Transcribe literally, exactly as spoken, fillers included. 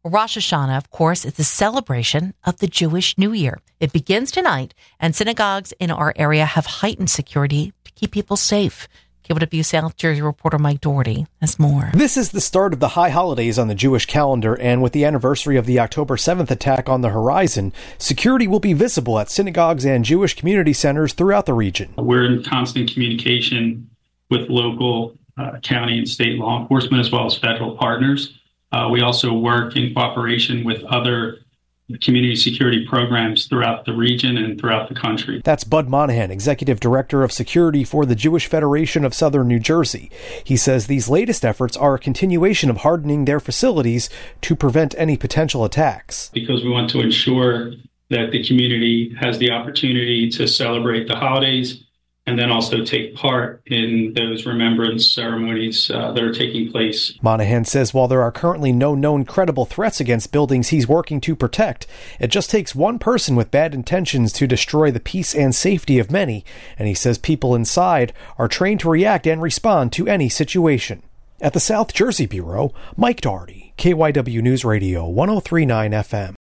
Rosh Hashanah, of course, is the celebration of the Jewish New Year. It begins tonight, and synagogues in our area have heightened security to keep people safe. K W W South Jersey reporter Mike Doherty has more. This is the start of the high holidays on the Jewish calendar, and with the anniversary of the October seventh attack on the horizon, security will be visible at synagogues and Jewish community centers throughout the region. We're in constant communication with local, uh, county, and state law enforcement, as well as federal partners. Uh, we also work in cooperation with other community security programs throughout the region and throughout the country. That's Bud Monahan, Executive Director of Security for the Jewish Federation of Southern New Jersey. He says these latest efforts are a continuation of hardening their facilities to prevent any potential attacks. Because we want to ensure that the community has the opportunity to celebrate the holidays and then also take part in those remembrance ceremonies uh, that are taking place. Monahan says while there are currently no known credible threats against buildings he's working to protect, it just takes one person with bad intentions to destroy the peace and safety of many, and he says people inside are trained to react and respond to any situation. At the South Jersey Bureau, Mike Doherty, K Y W News Radio, one oh three point nine F M.